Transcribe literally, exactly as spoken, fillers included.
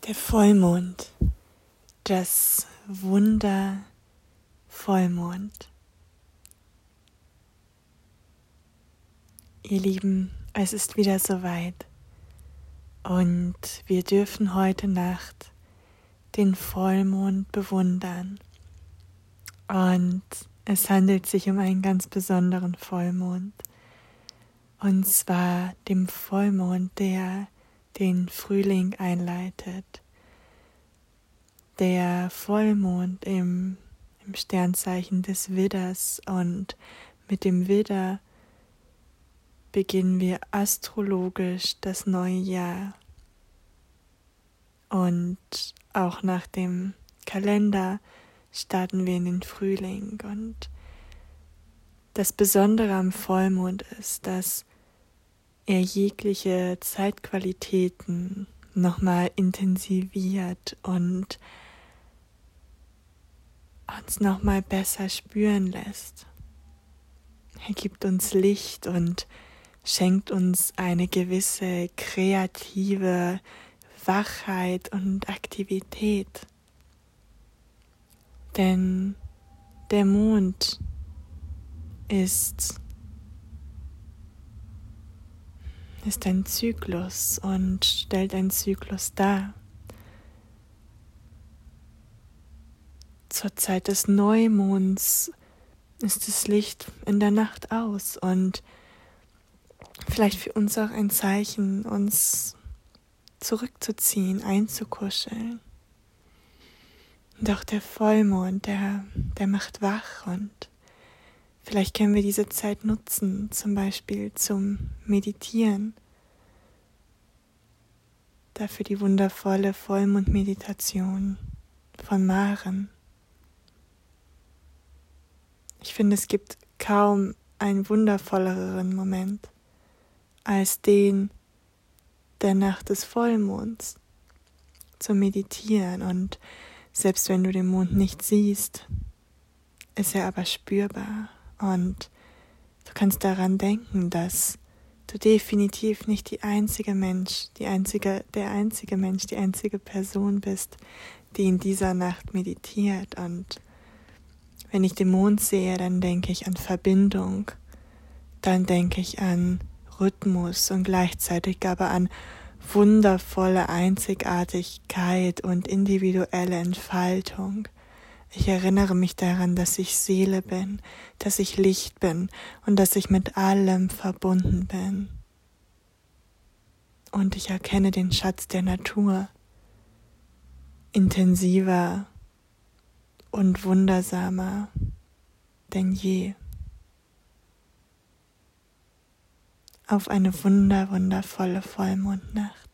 Der Vollmond, das Wunder Vollmond. Ihr Lieben, es ist wieder soweit und wir dürfen heute Nacht den Vollmond bewundern. Und es handelt sich um einen ganz besonderen Vollmond. Und zwar dem Vollmond, der den Frühling einleitet. Der Vollmond im, im Sternzeichen des Widders, und mit dem Widder beginnen wir astrologisch das neue Jahr. Und auch nach dem Kalender starten wir in den Frühling. Und das Besondere am Vollmond ist, dass er jegliche Zeitqualitäten nochmal intensiviert und uns nochmal besser spüren lässt. Er gibt uns Licht und schenkt uns eine gewisse kreative Wachheit und Aktivität. Denn der Mond ist ist ein Zyklus und stellt einen Zyklus dar. Zur Zeit des Neumonds ist das Licht in der Nacht aus und vielleicht für uns auch ein Zeichen, uns zurückzuziehen, einzukuscheln. Und auch der Vollmond, der, der macht wach, und vielleicht können wir diese Zeit nutzen, zum Beispiel zum Meditieren. Dafür die wundervolle Vollmondmeditation von Maren. Ich finde, es gibt kaum einen wundervolleren Moment als den der Nacht des Vollmonds zum Meditieren. Und selbst wenn du den Mond nicht siehst, ist er aber spürbar. Und du kannst daran denken, dass du definitiv nicht die einzige Mensch, die einzige, der einzige Mensch, die einzige Person bist, die in dieser Nacht meditiert. Und wenn ich den Mond sehe, dann denke ich an Verbindung, dann denke ich an Rhythmus und gleichzeitig aber an wundervolle Einzigartigkeit und individuelle Entfaltung. Ich erinnere mich daran, dass ich Seele bin, dass ich Licht bin und dass ich mit allem verbunden bin. Und ich erkenne den Schatz der Natur intensiver und wundersamer denn je. Auf eine wunder, wundervolle Vollmondnacht.